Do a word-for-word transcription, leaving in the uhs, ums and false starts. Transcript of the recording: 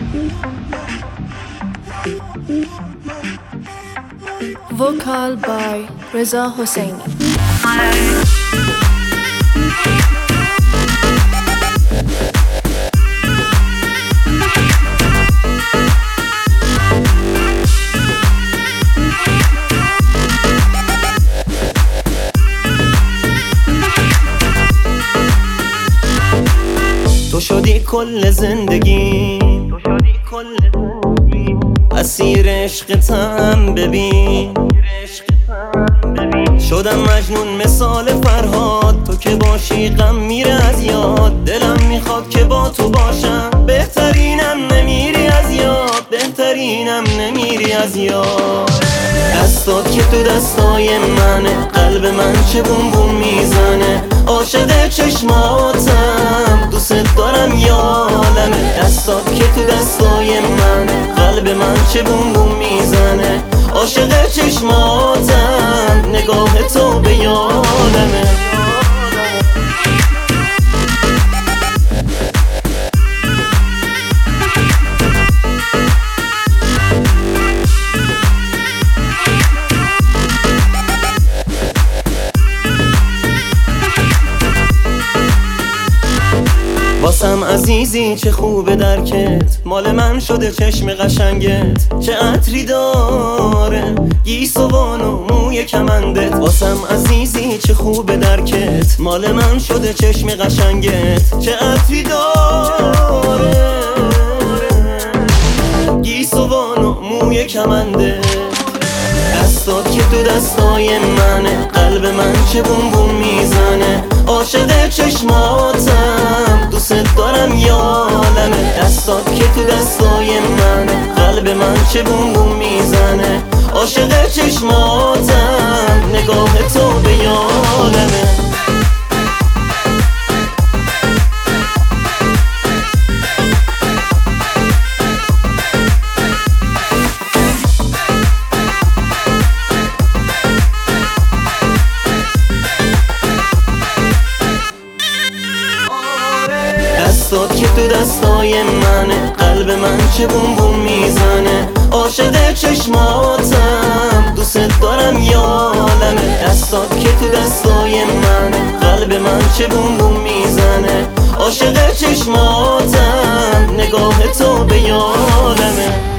Vocal by Reza Hosseini. تو شدی کل زندگی، تو شدی کل زندگی، اسیر عشقتم ببین، شدم مجنون مثال فرهاد. تو که باشی غم میره از یاد، دلم میخواد که با تو باشم. بهترینم نمیری از یاد، بهترینم نمیری از یاد. دستات که تو دستای منه، قلب من چه بوم بوم میزنه. عاشق چشماتم، دوست دارم یا عالمه. دستات که تو دستای منه، قلب من چه بوم بوم میزنه. عاشق چشماتم، نگاه تو به یادمه. واسم عزیزی چه خوبه درکت، مال من شده چشم قشنگت. چه عطری داره گیسوان و موی کمندت. واسم عزیزی چه خوبه درکت، مال من شده چشم قشنگت. چه عطری داره گیسوان و موی کمندت. دستات که تو دستای منه، قلب من چه بوم بوم میزنه. عاشق چشماتم، دوست دارم یا عالمه. دستات که تو دستای منه، قلب من چه بوم بوم میزنه. عاشق چشماتم، نگاه تو به یادمه. دستات که تو دستای منه، قلب من چه بوم بوم میزنه. عاشق چشماتم، دوست دارم یا عالمه. دستات که تو دستای منه، قلب من چه بوم بوم میزنه. عاشق چشماتم، نگاه تو به یادمه.